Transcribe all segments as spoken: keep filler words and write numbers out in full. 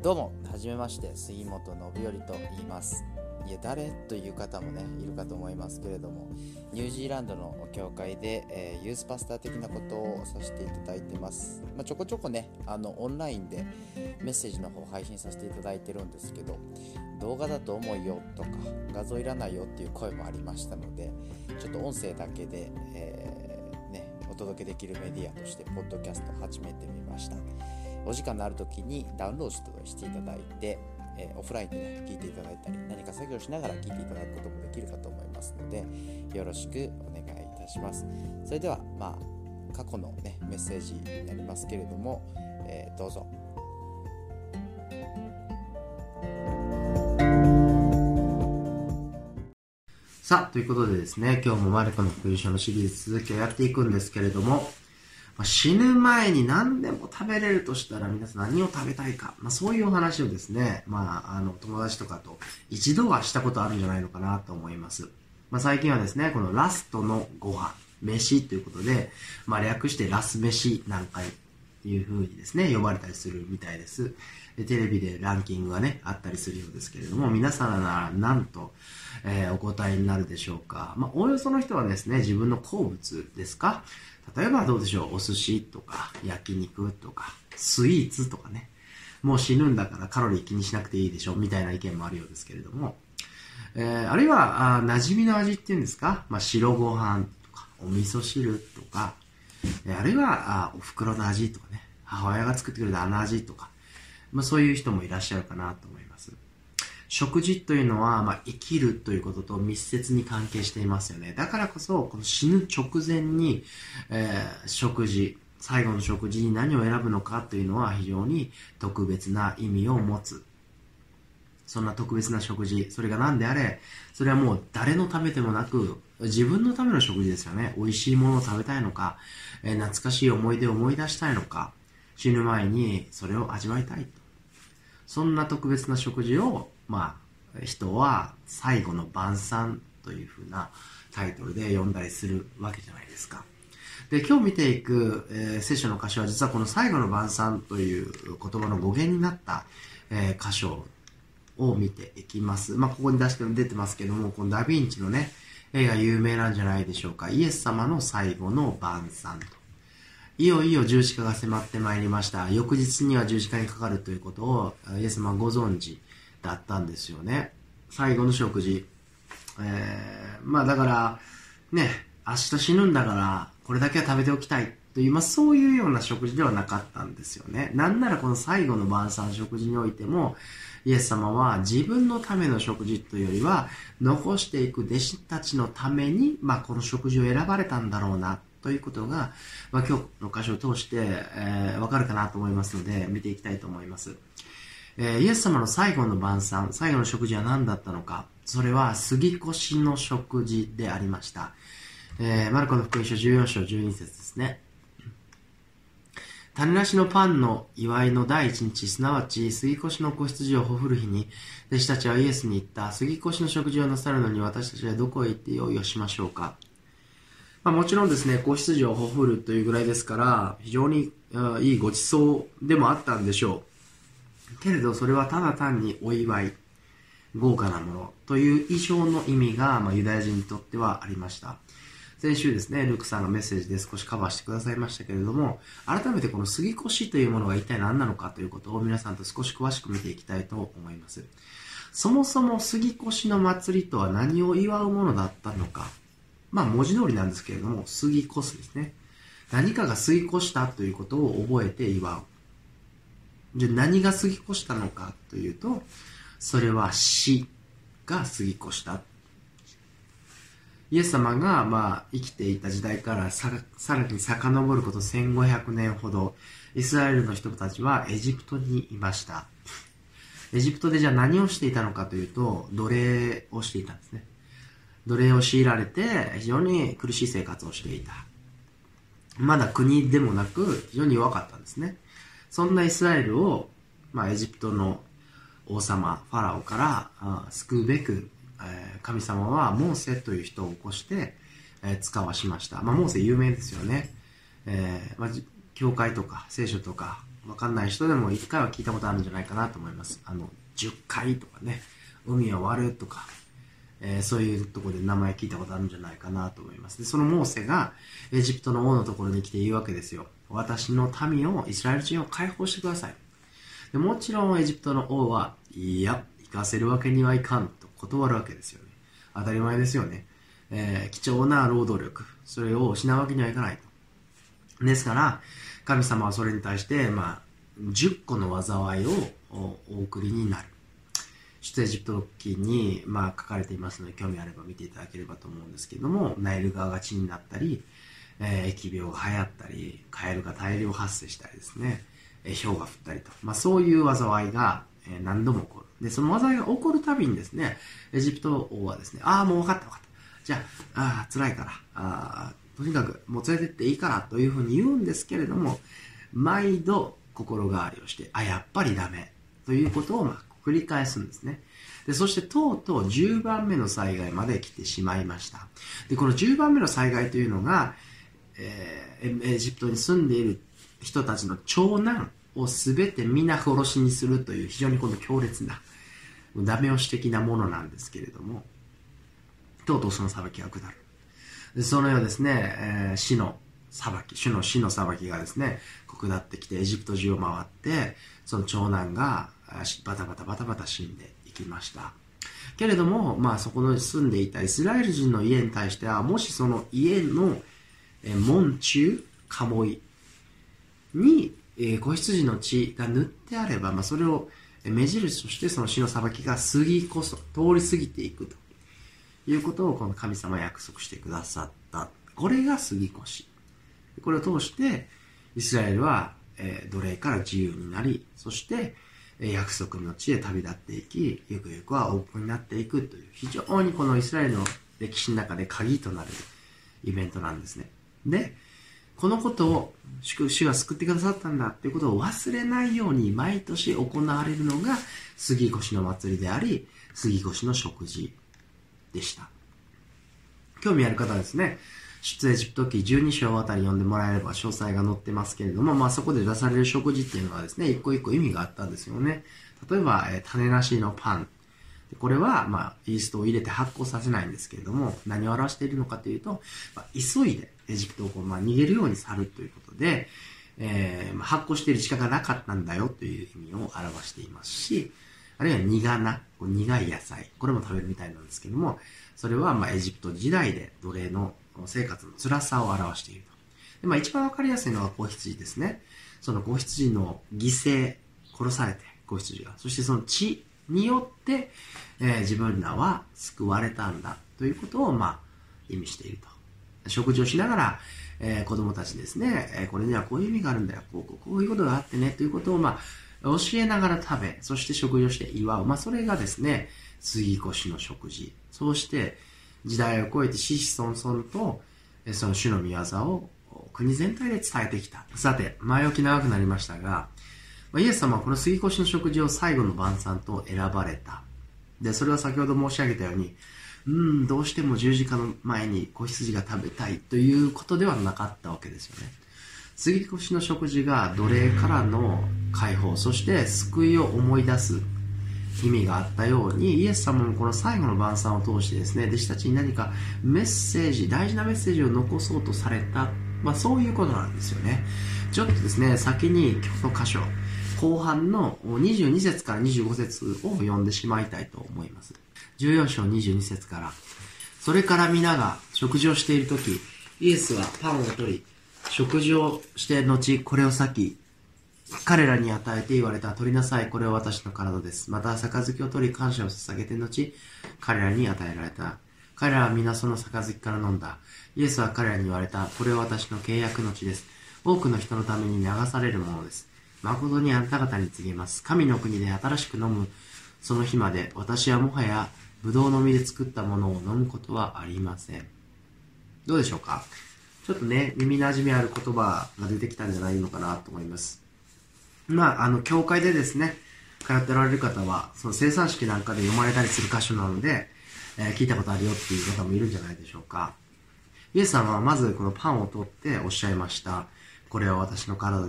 どうも、はじめまして、杉本信頼と言います。いや、誰という方もね、いるかと思いますけれども、ニュージーランドの教会で、えー、ユースパスター的なことをさせていただいてます。まあ、ちょこちょこね、あのオンラインでメッセージの方配信させていただいてるんですけど、動画だと重いよとか、画像いらないよっていう声もありましたので、ちょっと音声だけで、えーね、お届けできるメディアとして、ポッドキャストを始めてみました。お時間のある時にダウンロードしていただいて、えー、オフラインで、ね、聞いていただいたり、何か作業しながら聞いていただくこともできるかと思いますので、よろしくお願いいたします。それでは、まあ、過去の、ね、メッセージになりますけれども、えー、どうぞ。さあ、ということでですね、今日もマルコの福音書のシリーズ続きをやっていくんですけれども、死ぬ前に何でも食べれるとしたら皆さん何を食べたいか、まあ、そういうお話をですね、まあ、あの友達とかと一度はしたことあるんじゃないのかなと思います。まあ、最近はですね、このラストのご飯、飯ということで、まあ、略してラス飯なんかいう風にですね、呼ばれたりするみたいです。でテレビでランキングがね、あったりするようですけれども、皆さんなら何と、えー、お答えになるでしょうか。まあ、おおよその人はですね、自分の好物ですか、例えばどうでしょう、お寿司とか焼肉とかスイーツとかね、もう死ぬんだからカロリー気にしなくていいでしょみたいな意見もあるようですけれども、えー、あるいはあ馴染みの味っていうんですか、まあ、白ご飯とかお味噌汁とか、えー、あるいはあお袋の味とかね、母親が作ってくれたあの味とか、まあ、そういう人もいらっしゃるかなと思います。食事というのは、まあ、生きるということと密接に関係していますよね。だからこそ、この死ぬ直前に、えー、食事、最後の食事に何を選ぶのかというのは非常に特別な意味を持つ。そんな特別な食事、それが何であれ、それはもう誰のためでもなく、自分のための食事ですよね。美味しいものを食べたいのか、えー、懐かしい思い出を思い出したいのか、死ぬ前にそれを味わいたいと。そんな特別な食事を、まあ、人は最後の晩餐というふうなタイトルで呼んだりするわけじゃないですか。で、今日見ていく、えー、聖書の箇所は実はこの最後の晩餐という言葉の語源になった、えー、箇所を見ていきます。まあ、ここに出して出てますけども、このダヴィンチのね、絵が有名なんじゃないでしょうか。イエス様の最後の晩餐と。いよいよ十字架が迫ってまいりました。翌日には十字架にかかるということをイエス様はご存知だったんですよね。最後の食事。えー、まあだから、ね、明日死ぬんだからこれだけは食べておきたいという、まあそういうような食事ではなかったんですよね。なんならこの最後の晩餐食事においても、イエス様は自分のための食事というよりは、残していく弟子たちのために、まあこの食事を選ばれたんだろうな、ということが、まあ、今日の箇所を通して、えー、わかるかなと思いますので、見ていきたいと思います。えー、イエス様の最後の晩餐、最後の食事は何だったのか。それは杉越の食事でありました。えー、マルコの福音書じゅうよん章じゅうに節ですね。種なしのパンの祝いの第一日、すなわち杉越の子羊をほふる日に、弟子たちはイエスに言った。杉越の食事をなさるのに私たちはどこへ行って用意をしましょうか。まあ、もちろんですね、子羊をほふるというぐらいですから、非常にいいごちそうでもあったんでしょう。けれど、それはただ単にお祝い、豪華なものという以上の意味が、まあ、ユダヤ人にとってはありました。先週ですね、ルークさんがメッセージで少しカバーしてくださいましたけれども、改めてこの杉越というものが一体何なのかということを皆さんと少し詳しく見ていきたいと思います。そもそも杉越の祭りとは何を祝うものだったのか。まあ文字通りなんですけれども、過ぎ越すですね。何かが過ぎ越したということを覚えて祝う。じゃあ何が過ぎ越したのかというと、それは死が過ぎ越した。イエス様がまあ生きていた時代からさ、さらに遡ることせんごひゃくねんほど、イスラエルの人たちはエジプトにいました。エジプトでじゃあ何をしていたのかというと、奴隷をしていたんですね。奴隷を強いられて非常に苦しい生活をしていた。まだ国でもなく非常に弱かったんですね。そんなイスラエルを、まあ、エジプトの王様ファラオから救うべく、えー、神様はモーセという人を起こして、えー、使わしました。まあ、モーセ有名ですよね。えーまあ、教会とか聖書とかわかんない人でもいっかいは聞いたことあるんじゃないかなと思います。あの、じゅっかいとかね、海は割るとか、えー、そういうところで名前聞いたことあるんじゃないかなと思います。で、そのモーセがエジプトの王のところに来て言うわけですよ。私の民を、イスラエル人を解放してください。でもちろんエジプトの王は、いや、行かせるわけにはいかんと断るわけですよね。当たり前ですよね。えー、貴重な労働力、それを失うわけにはいかないと。ですから、神様はそれに対して、まあ、じゅっこの災いをお送りになる。出エジプト記に、まあ、書かれていますので、興味あれば見ていただければと思うんですけれども、ナイル川が血になったり、えー、疫病が流行ったり、カエルが大量発生したりですね、えー、氷が降ったりと、まあ、そういう災いが、えー、何度も起こる。で、その災いが起こるたびにですね、エジプト王はですね、ああ、もう分かった分かった。じゃあ、あ辛いから、あとにかくもう連れてっていいからというふうに言うんですけれども、毎度心変わりをして、あ、やっぱりダメということをまあ繰り返すんですね。で、そしてとうとうじゅうばんめの災害まで来てしまいました。で、このじゅうばんめの災害というのが、えー、エジプトに住んでいる人たちの長男をすべて皆殺しにするという非常にこの強烈なダメ押し的なものなんですけれども、とうとうその裁きが下る。でそのようですね、えー、死の裁き、主の死の裁きがですね、下ってきてエジプト中を回って、その長男がバタバタバタバタ死んでいきました。けれども、まあそこの住んでいたイスラエル人の家に対しては、もしその家の門中、鴨居に、えー、子羊の血が塗ってあれば、まあそれを目印としてその死の裁きが過ぎこそ、通り過ぎていくということをこの神様は約束してくださった。これが杉越。これを通してイスラエルは、えー、奴隷から自由になり、そして、えー、約束の地へ旅立っていき、ゆくゆくは王国になっていくという非常にこのイスラエルの歴史の中で鍵となるイベントなんですね。で、このことを主が救ってくださったんだということを忘れないように毎年行われるのが杉越の祭りであり、杉越の食事でした。興味ある方はですね、出エジプト記じゅうに章あたり読んでもらえれば詳細が載ってますけれども、まあそこで出される食事っていうのはですね、一個一個意味があったんですよね。例えば、えー、種なしのパン。これは、まあ、イーストを入れて発酵させないんですけれども、何を表しているのかというと、まあ、急いでエジプトをこう、まあ、逃げるように去るということで、えーまあ、発酵している時間がなかったんだよという意味を表していますし、あるいは苦菜、苦い野菜。これも食べるみたいなんですけども、それはまあエジプト時代で奴隷の生活の辛さを表していると。でまあ、一番わかりやすいのは子羊ですね。その子羊の犠牲、殺されて子羊が。そしてその血によって、えー、自分らは救われたんだということをまあ意味していると。食事をしながら、えー、子供たちですね、えー、これにはこういう意味があるんだよ。こう、こう、こういうことがあってね、ということをまあ教えながら食べ、そして食事をして祝う。まあそれがですね、杉越の食事。そうして、時代を超えて子々孫々と、その主の御業を国全体で伝えてきた。さて、前置き長くなりましたが、イエス様はこの杉越の食事を最後の晩餐と選ばれた。で、それは先ほど申し上げたように、うーん、どうしても十字架の前に子羊が食べたいということではなかったわけですよね。杉越の食事が奴隷からの解放、そして救いを思い出す意味があったように、イエス様もこの最後の晩餐を通してですね、弟子たちに何かメッセージ、大事なメッセージを残そうとされた、まあそういうことなんですよね。ちょっとですね、先に今日の箇所、後半のにじゅうに節からにじゅうご節を読んでしまいたいと思います。じゅうよん章にじゅうに節から、それから皆が食事をしているとき、イエスはパンを取り、食事をして後、これを裂き、彼らに与えて言われた。取りなさい。これは私の体です。また、杯を取り、感謝を捧げて後、彼らに与えられた。彼らは皆その杯から飲んだ。イエスは彼らに言われた。これは私の契約の地です。多くの人のために流されるものです。誠にあなた方に告げます。神の国で新しく飲むその日まで、私はもはや、ブドウの実で作ったものを飲むことはありません。どうでしょうか？ちょっとね、耳馴染みある言葉が出てきたんじゃないのかなと思います。まあ、あの、教会でですね、通っておられる方は、その生産式なんかで読まれたりする箇所なので、えー、聞いたことあるよっていう方もいるんじゃないでしょうか。イエス様はまずこのパンを取っておっしゃいました。これは私の体です。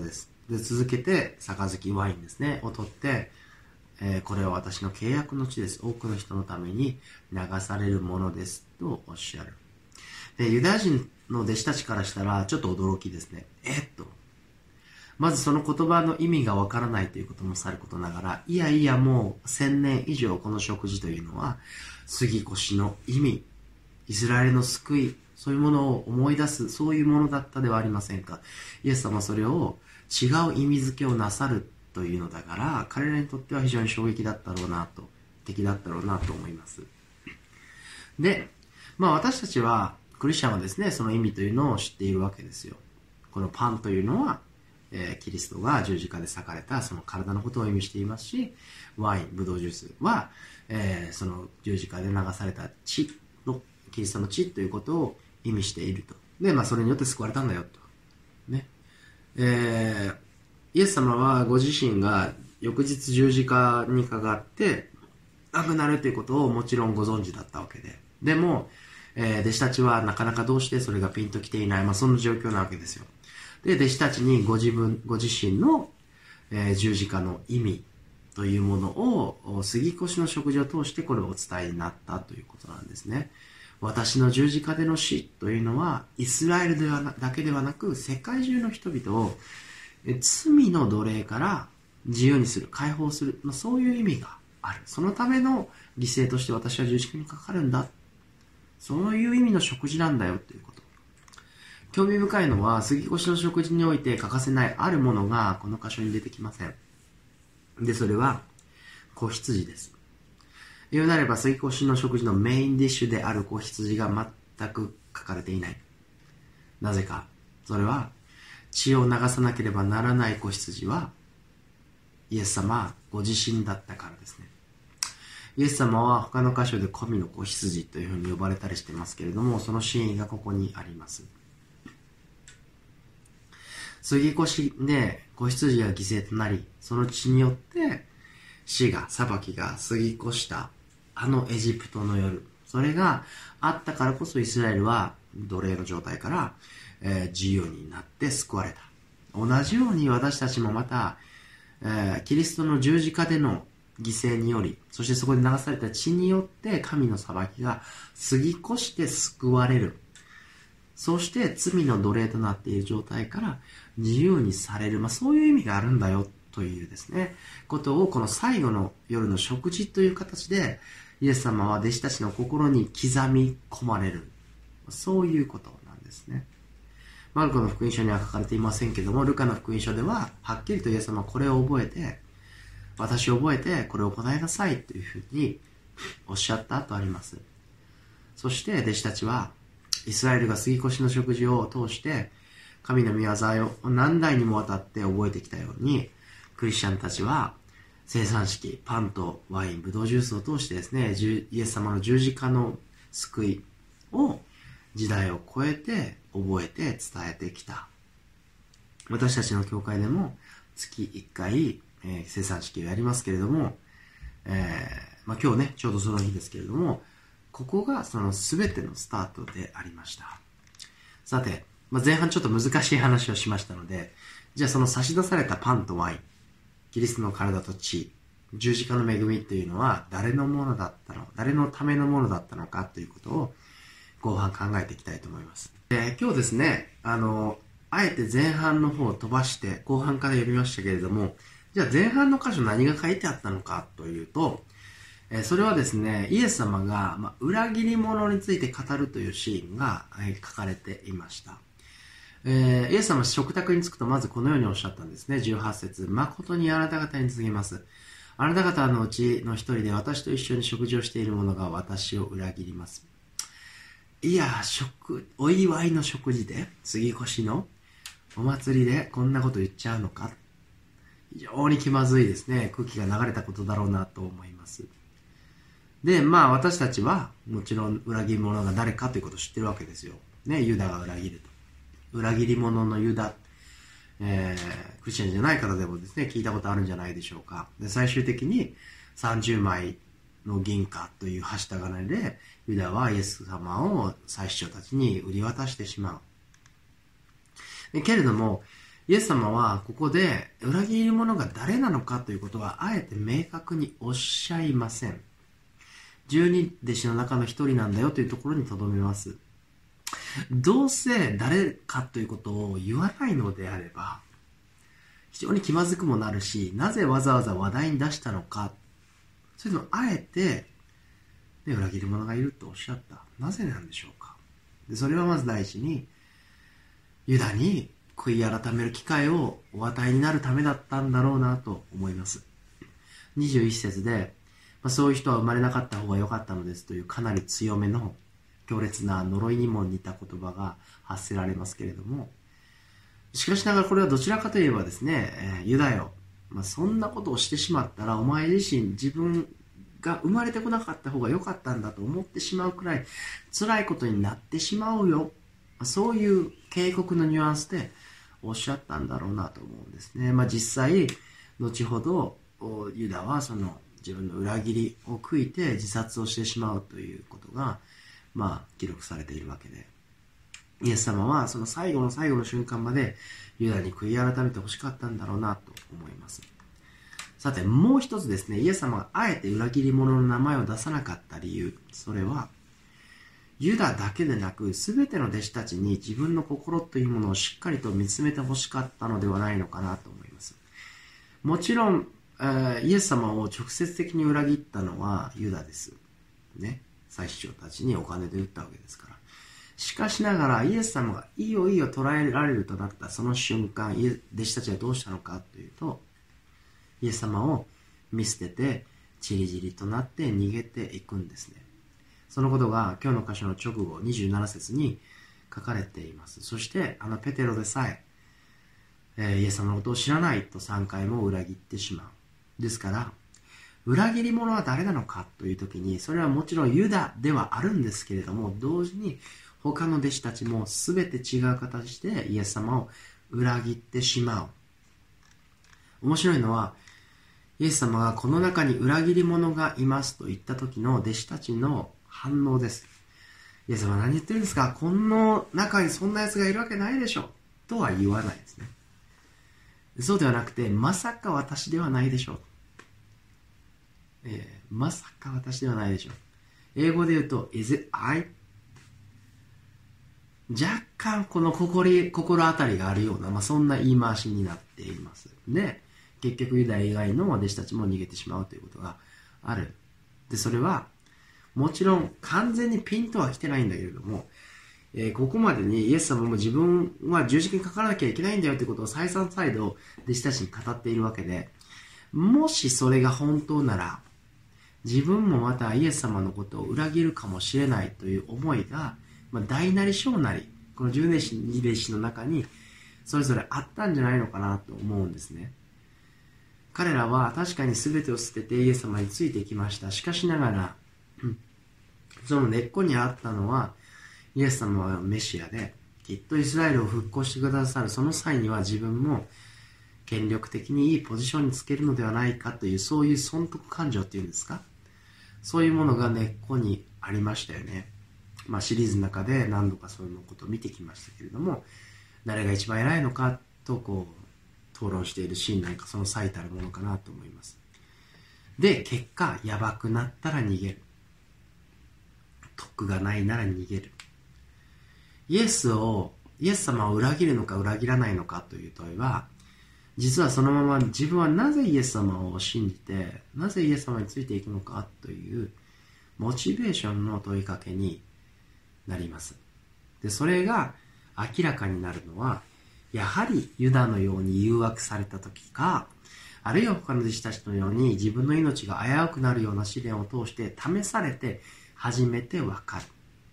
で、続けて、杯ワインですね、を取って、えー、これは私の契約の地です。多くの人のために流されるものです。とおっしゃる。で、ユダヤ人の弟子たちからしたら、ちょっと驚きですね。えっと。まずその言葉の意味がわからないということもさることながら、いやいやもう千年以上この食事というのは、杉越の意味、イスラエルの救い、そういうものを思い出す、そういうものだったではありませんか。イエス様はそれを違う意味付けをなさるというのだから、彼らにとっては非常に衝撃だったろうなと、敵だったろうなと思います。で、まあ私たちは、クリスチャンはですね、その意味というのを知っているわけですよ。このパンというのは、えー、キリストが十字架で裂かれたその体のことを意味していますし、ワイン、ブドウジュースは、えー、その十字架で流された血の、キリストの血ということを意味していると。で、まあそれによって救われたんだよと。ね。えー、イエス様はご自身が翌日十字架にかかって亡くなるということをもちろんご存知だったわけで。でも、えー、弟子たちはなかなかどうしてそれがピンときていない、まあそんな状況なわけですよ。で、弟子たちにご自分、ご自身の、えー、十字架の意味というものを、杉越の食事を通してこれをお伝えになったということなんですね。私の十字架での死というのは、イスラエルではなだけではなく、世界中の人々を、え罪の奴隷から自由にする、解放する、まあ、そういう意味がある。そのための犠牲として私は十字架にかかるんだ。そういう意味の食事なんだよということ。興味深いのは、杉越の食事において欠かせないあるものがこの箇所に出てきません。で、それは子羊です。言うなれば、杉越の食事のメインディッシュである子羊が全く書かれていない。なぜか。それは、血を流さなければならない子羊は、イエス様ご自身だったからですね。イエス様は他の箇所で神の子羊というふうに呼ばれたりしてますけれども、その真意がここにあります。杉越で子羊が犠牲となり、その血によって死が、裁きが過ぎ越したあのエジプトの夜、それがあったからこそイスラエルは奴隷の状態から、えー、自由になって救われた。同じように私たちもまた、えー、キリストの十字架での犠牲により、そしてそこで流された血によって神の裁きが過ぎ越して救われる。そして罪の奴隷となっている状態から自由にされる。まあそういう意味があるんだよというですね、ことをこの最後の夜の食事という形でイエス様は弟子たちの心に刻み込まれる。そういうことなんですね。マルコの福音書には書かれていませんけども、ルカの福音書でははっきりとイエス様はこれを覚えて、私を覚えてこれを行いなさいというふうにおっしゃったとあります。そして弟子たちはイスラエルが杉越の食事を通して神の御業を何代にもわたって覚えてきたように、クリスチャンたちは生産式、パンとワイン、ブドウジュースを通してですね、イエス様の十字架の救いを時代を超えて覚えて伝えてきた。私たちの教会でも月いっかい、えー、生産式をやりますけれども、えーまあ、今日ねちょうどその日ですけれども、ここがその全てのスタートでありました。さて、まあ、前半ちょっと難しい話をしましたので、じゃあその差し出されたパンとワイン、キリストの体と血、十字架の恵みというのは誰のものだったの、誰のためのものだったのかということを後半考えていきたいと思います。で、今日ですね、あの、あえて前半の方を飛ばして後半から読みましたけれども、じゃあ前半の箇所何が書いてあったのかというと、えそれはですね、イエス様が、まあ、裏切り者について語るというシーンが、え書かれていました。えー、イエス様は食卓に着くとまずこのようにおっしゃったんですね。じゅうはち節、誠にあなた方に告げます。あなた方のうちの一人で私と一緒に食事をしている者が私を裏切ります。いや、食、お祝いの食事で、杉越のお祭りでこんなこと言っちゃうのか。非常に気まずいですね。空気が流れたことだろうなと思います。で、まあ私たちはもちろん裏切り者が誰かということを知ってるわけですよ。ね、ユダが裏切ると。裏切り者のユダ、えー、クリスチャンじゃない方でもですね、聞いたことあるんじゃないでしょうか。で、最終的にさんじゅうまいの銀貨というはした金で、ユダはイエス様を祭司長たちに売り渡してしまう。でけれども、 イエス様はここで裏切り者が誰なのかということはあえて明確におっしゃいません。十二弟子の中の一人なんだよというところにとどめます。どうせ誰かということを言わないのであれば非常に気まずくもなるし、なぜわざわざ話題に出したのか、それともあえて、ね、裏切り者がいるとおっしゃった。なぜなんでしょうか。でそれはまず第一にユダに悔い改める機会をお与えになるためだったんだろうなと思います。にじゅういち節で、まあ、そういう人は生まれなかった方が良かったのですというかなり強めの強烈な呪いにも似た言葉が発せられますけれども、しかしながらこれはどちらかといえばですね、えー、ユダよ、まあ、そんなことをしてしまったらお前自身自分が生まれてこなかった方が良かったんだと思ってしまうくらい辛いことになってしまうよ、そういう警告のニュアンスでおっしゃったんだろうなと思うんですね。まあ、実際後ほどユダはその自分の裏切りを悔いて自殺をしてしまうということがまあ記録されているわけで、イエス様はその最後の最後の瞬間までユダに悔い改めてほしかったんだろうなと思います。さてもう一つですね、イエス様があえて裏切り者の名前を出さなかった理由、それはユダだけでなく全ての弟子たちに自分の心というものをしっかりと見つめてほしかったのではないのかなと思います。もちろん、えー、イエス様を直接的に裏切ったのはユダですね。祭司長たちにお金で売ったわけですから。しかしながらイエス様がいいよいいよ捉えられるとなったその瞬間、弟子たちはどうしたのかというと、イエス様を見捨ててチリジリとなって逃げていくんですね。そのことが今日の箇所の直後にじゅうなな節に書かれています。そしてあのペテロでさええー、イエス様のことを知らないとさんかいも裏切ってしまう。ですから裏切り者は誰なのかという時に、それはもちろんユダではあるんですけれども、同時に他の弟子たちも全て違う形でイエス様を裏切ってしまう。面白いのはイエス様がこの中に裏切り者がいますと言った時の弟子たちの反応です。イエス様は何言ってるんですか、この中にそんな奴がいるわけないでしょとは言わないですね。そうではなくて、まさか私ではないでしょう、えー、まさか私ではないでしょう。英語で言うと Is it I？ 若干この心、心当たりがあるような、まあ、そんな言い回しになっています。で結局ユダ以外の弟子たちも逃げてしまうということがある。でそれはもちろん完全にピンとは来てないんだけれども、えー、ここまでにイエス様も自分は十字架にかからなきゃいけないんだよということを再三再度弟子たちに語っているわけで、もしそれが本当なら自分もまたイエス様のことを裏切るかもしれないという思いが、まあ、大なり小なりこの十二弟子の中にそれぞれあったんじゃないのかなと思うんですね。彼らは確かに全てを捨ててイエス様についていきました。しかしながら、うん、その根っこにあったのはイエス様はメシアできっとイスラエルを復興してくださるその際には自分も権力的にいいポジションにつけるのではないかという、そういう損得感情っていうんですか、そういうものが根っこにありましたよね。まあシリーズの中で何度かそういうことを見てきましたけれども、誰が一番偉いのかとこう討論しているシーンなんかその最たるものかなと思います。で結果やばくなったら逃げる、得がないなら逃げる。イエスをイエス様を裏切るのか裏切らないのかという問いは、実はそのまま自分はなぜイエス様を信じてなぜイエス様についていくのかというモチベーションの問いかけになります。でそれが明らかになるのはやはりユダのように誘惑された時か、あるいは他の弟子たちのように自分の命が危うくなるような試練を通して試されて初めてわかる。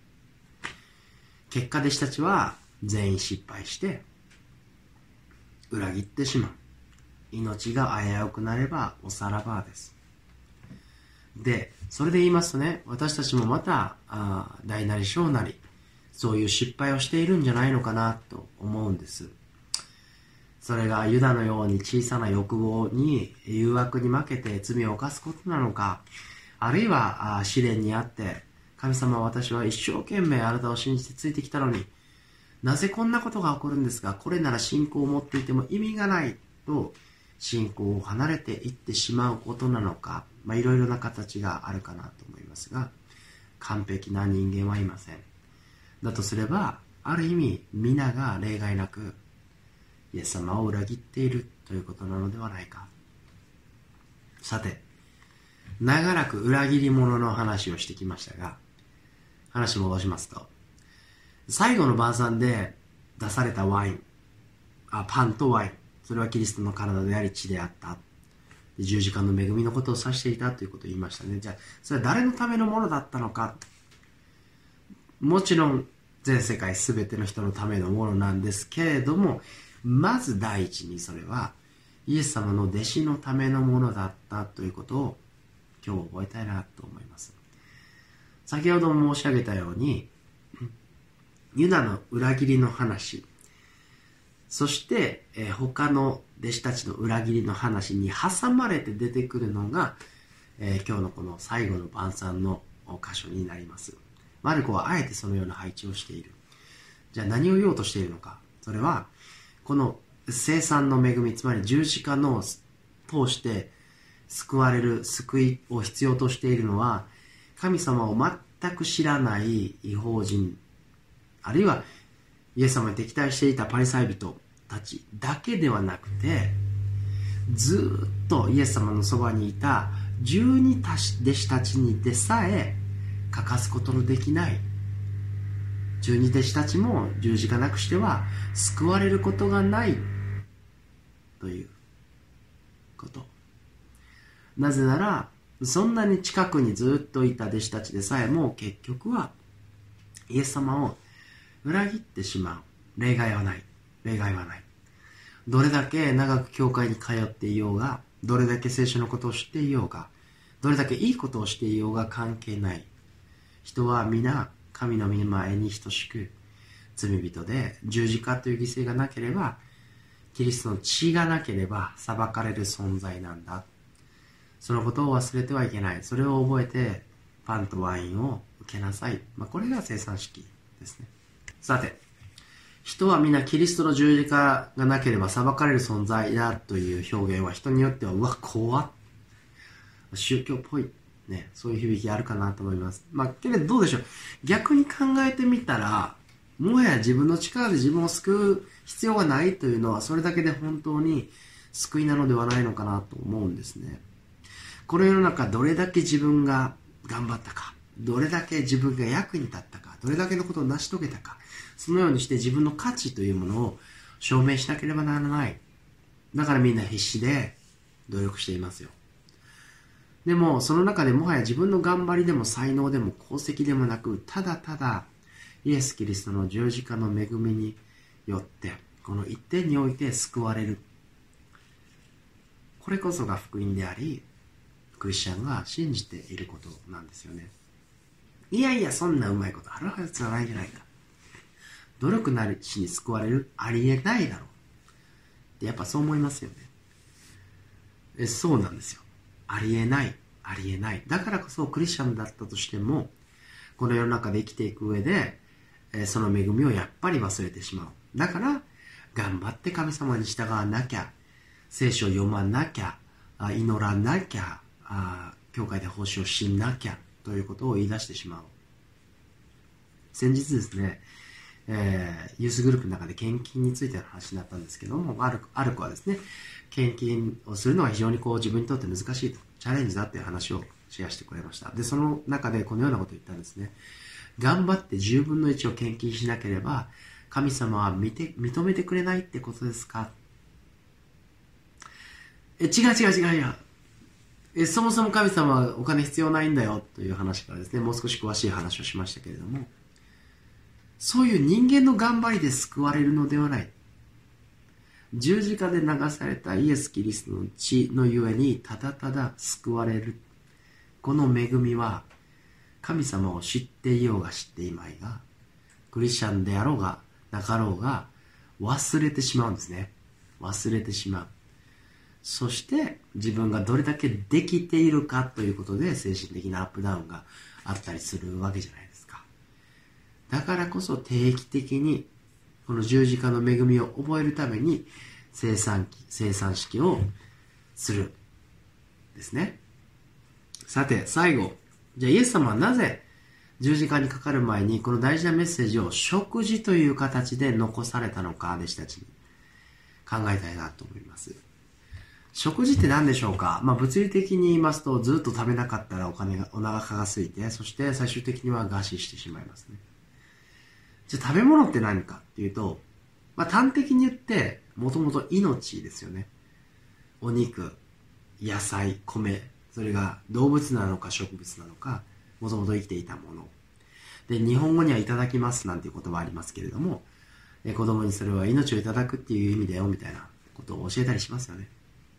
結果弟子たちは全員失敗して裏切ってしまう。命が危うくなればおさらばです。でそれで言いますとね、私たちもまたあ大なり小なりそういう失敗をしているんじゃないのかなと思うんです。それがユダのように小さな欲望に誘惑に負けて罪を犯すことなのか、あるいは試練にあって神様、私は一生懸命あなたを信じてついてきたのになぜこんなことが起こるんですか、これなら信仰を持っていても意味がないと信仰を離れていってしまうことなのか、まあいろいろな形があるかなと思いますが、完璧な人間はいません。だとすれば、ある意味皆が例外なくイエス様を裏切っているということなのではないか。さて、長らく裏切り者の話をしてきましたが、話を戻しますと、最後の晩餐で出されたワイン、あパンとワイン、それはキリストの体であり血であった。十字架の恵みのことを指していたということを言いましたね。じゃあ、それは誰のためのものだったのか。もちろん全世界すべての人のためのものなんですけれども、まず第一にそれはイエス様の弟子のためのものだったということを今日覚えたいなと思います。先ほども申し上げたように、ユダの裏切りの話、そして、えー、他の弟子たちの裏切りの話に挟まれて出てくるのが、えー、今日のこの最後の晩餐の箇所になります。マルコはあえてそのような配置をしている。じゃあ何を言おうとしているのか。それはこの生産の恵み、つまり十字架の通して救われる救いを必要としているのは、神様を全く知らない異邦人、あるいはイエス様に敵対していたパリサイ人たちだけではなくて、ずっとイエス様のそばにいた十二弟子たちにでさえ欠かすことのできない十二弟子たちも十字架なくしては救われることがないということ。なぜなら、そんなに近くにずっといた弟子たちでさえも結局はイエス様を裏切ってしまう。例外はない。例外はない。どれだけ長く教会に通っていようが、どれだけ聖書のことを知っていようが、どれだけいいことをしていようが関係ない。人は皆神の御前に等しく罪人で、十字架という犠牲がなければ、キリストの血がなければ裁かれる存在なんだ。そのことを忘れてはいけない。それを覚えてパンとワインを受けなさい。まあ、これが生産式ですね。さて、人は皆キリストの十字架がなければ裁かれる存在だという表現は人によっては、うわ、怖っ。宗教っぽい。ね、そういう響きあるかなと思います。まあ、けれどどうでしょう。逆に考えてみたら、もはや自分の力で自分を救う必要がないというのは、それだけで本当に救いなのではないのかなと思うんですね。この世の中、どれだけ自分が頑張ったか、どれだけ自分が役に立ったか、どれだけのことを成し遂げたか、そのようにして自分の価値というものを証明しなければならない。だからみんな必死で努力していますよ。でもその中でもはや自分の頑張りでも才能でも功績でもなく、ただただイエス・キリストの十字架の恵みによってこの一点において救われる。これこそが福音であり、クリスチャンが信じていることなんですよね。いやいや、そんなうまいことあるはずはないじゃないか。努力なしに救われる、ありえないだろうってやっぱそう思いますよね。えそうなんですよ。ありえない、ありえない。だからこそクリスチャンだったとしても、この世の中で生きていく上で、えその恵みをやっぱり忘れてしまう。だから頑張って神様に従わなきゃ、聖書を読まなきゃ、祈らなきゃ、あ教会で奉仕をしなきゃということを言い出してしまう。先日ですね、えー、ユースグループの中で献金についての話になったんですけども、ある、ある子はですね、献金をするのは非常にこう自分にとって難しいと、チャレンジだっていう話をシェアしてくれました。で、その中でこのようなことを言ったんですね。頑張ってじゅうぶんのいちを献金しなければ、神様は見て認めてくれないってことですか？え、違う違う違う違う。え、そもそも神様はお金必要ないんだよという話からですね、もう少し詳しい話をしましたけれども、そういう人間の頑張りで救われるのではない。十字架で流されたイエス・キリストの血のゆえにただただ救われる。この恵みは神様を知っていようが知っていまいが、クリスチャンであろうがなかろうが忘れてしまうんですね。忘れてしまう。そして自分がどれだけできているかということで精神的なアップダウンがあったりするわけじゃないですか。だからこそ定期的にこの十字架の恵みを覚えるために生産生産式をするですね。さて最後、じゃあイエス様はなぜ十字架にかかる前にこの大事なメッセージを食事という形で残されたのか、弟子たちに考えたいなと思います。食事って何でしょうか。まあ物理的に言いますと、ずっと食べなかったらお金がお腹が空いて、そして最終的には餓死してしまいますね。じゃあ食べ物って何かっていうと、まあ端的に言ってもともと命ですよね。お肉、野菜、米、それが動物なのか植物なのか、もともと生きていたもので、日本語にはいただきますなんていう言葉ありますけれども、え子供にそれは命をいただくっていう意味だよみたいなことを教えたりしますよね。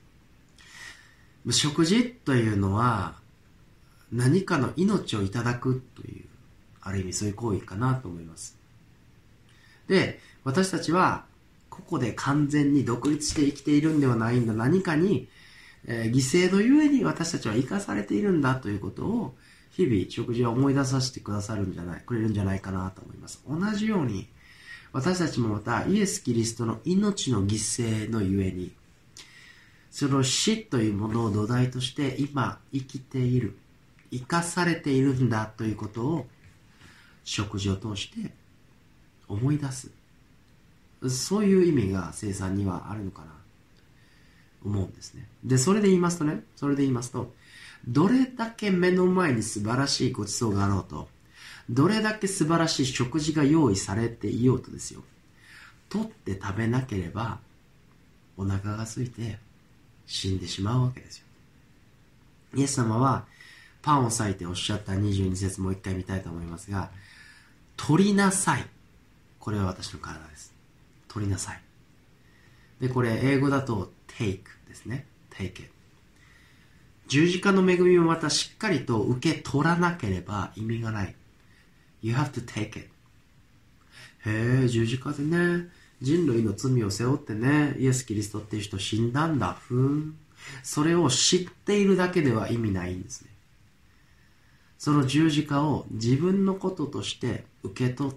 食事というのは何かの命をいただくという、ある意味そういう行為かなと思います。で、私たちはここで完全に独立して生きているんではないんだ、何かに、えー、犠牲のゆえに私たちは生かされているんだということを日々食事は思い出させてくださるんじゃないくれるんじゃないかなと思います。同じように私たちもまたイエス・キリストの命の犠牲のゆえに、その死というものを土台として今生きている、生かされているんだということを食事を通して思い出す。そういう意味が生産にはあるのかな思うんですね。で、それで言いますとね、それで言いますと、どれだけ目の前に素晴らしいごちそうがあろうと、どれだけ素晴らしい食事が用意されていようとですよ、取って食べなければお腹が空いて死んでしまうわけですよ。イエス様はパンを裂いておっしゃったにじゅうに節もう一回見たいと思いますが、取りなさい。これは私の体です。取りなさい。で、これ英語だと take ですね。take it。十字架の恵みをまたしっかりと受け取らなければ意味がない。You have to take it。へえ、十字架でね、人類の罪を背負ってね、イエス・キリストっていう人死んだんだ。ふーん。それを知っているだけでは意味ないんですね。その十字架を自分のこととして受け取って、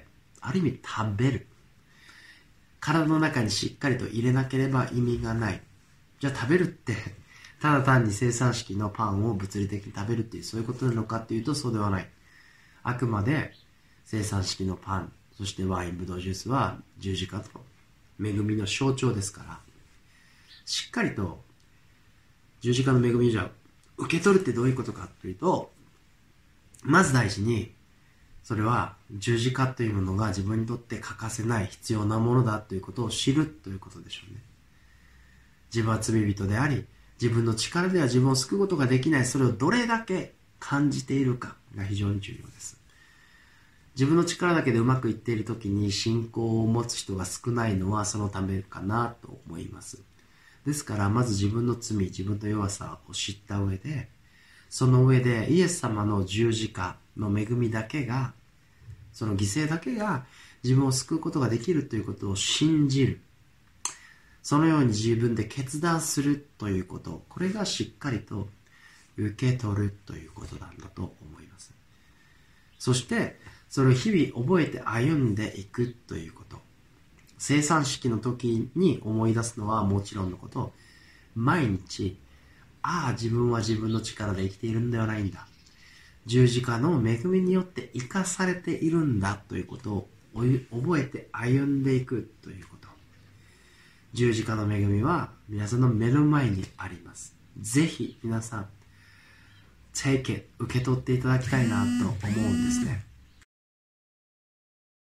ある意味食べる。体の中にしっかりと入れなければ意味がない。じゃあ食べるって、ただ単に生産式のパンを物理的に食べるっていう、そういうことなのかっていうとそうではない。あくまで生産式のパン、そしてワイン、ブドウジュースは十字架と恵みの象徴ですから、しっかりと十字架の恵みをじゃあ受け取るってどういうことかというと、まず大事にそれは十字架というものが自分にとって欠かせない必要なものだということを知るということでしょうね。自分は罪人であり、自分の力では自分を救うことができない、それをどれだけ感じているかが非常に重要です。自分の力だけでうまくいっているときに信仰を持つ人が少ないのはそのためかなと思います。ですからまず自分の罪、自分の弱さを知った上で、その上でイエス様の十字架の恵みだけが、その犠牲だけが自分を救うことができるということを信じる。そのように自分で決断するということ、これがしっかりと受け取るということなんだと思います。そしてそれを日々覚えて歩んでいくということ。生産式の時に思い出すのはもちろんのこと、毎日、ああ自分は自分の力で生きているんではないんだ。十字架の恵みによって生かされているんだということを覚えて歩んでいくということ。十字架の恵みは皆さんの目の前にあります。ぜひ皆さん、take it、受け取っていただきたいなと思うんですね。